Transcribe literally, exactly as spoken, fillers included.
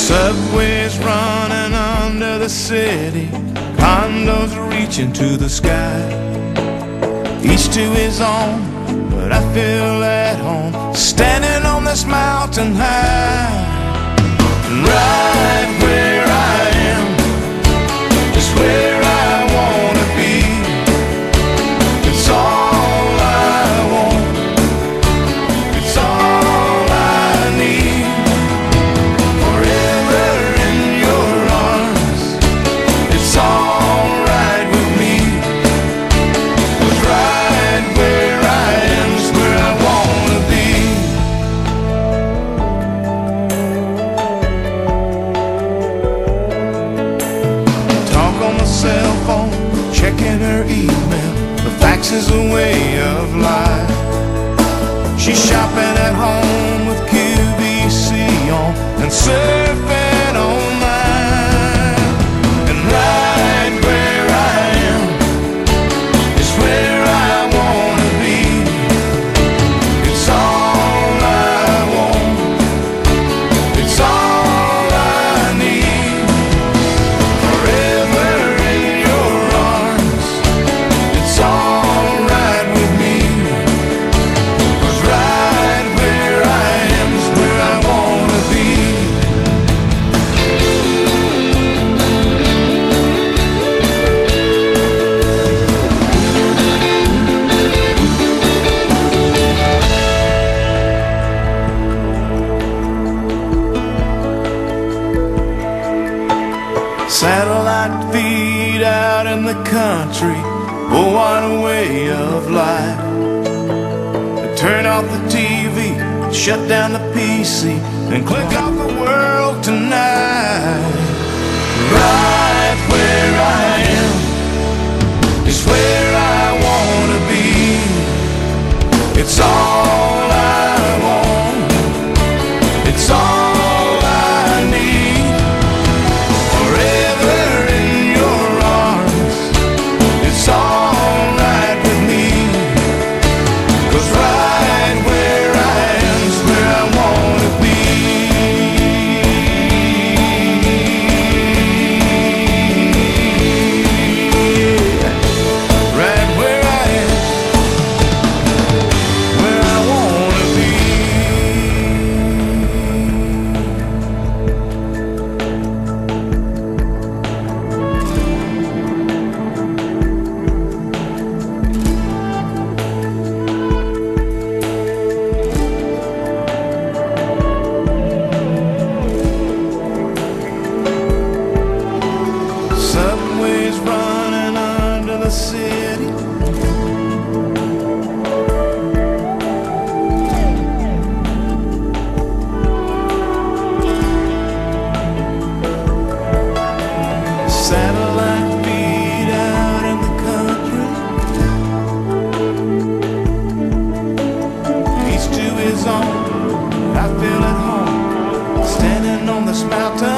Subways running under the city, condos reaching to the sky. Each to his own, but I feel at home, standing on this mountain high. And right where I am is where I wanna be. It's all I want, it's all I need. Forever in your arms, it's all right with me. 'Cause right where I am is where I wanna be. Talk on the cell phone, checking her email. The fax is a way of life. She's shopping at home with Q V C on and surfing online. And right where I am is where I wanna be. It's all I want, it's all I need. Forever in your arms, it's all right with me. 'Cause right where I am is where I wanna be. Satellite feed out in the country, oh what a way of life. Turn off the T V, shut down the P C, and click off the world tonight. Right where I am is where I wanna be. It's all I want, it's all I need. Forever in your arms, it's all right with me. 'Cause right where I am is where I wanna be. Right where I am, where I wanna be. Subways running under the city, satellite feed out in the country. Each to his own, I feel at home, standing on this mountain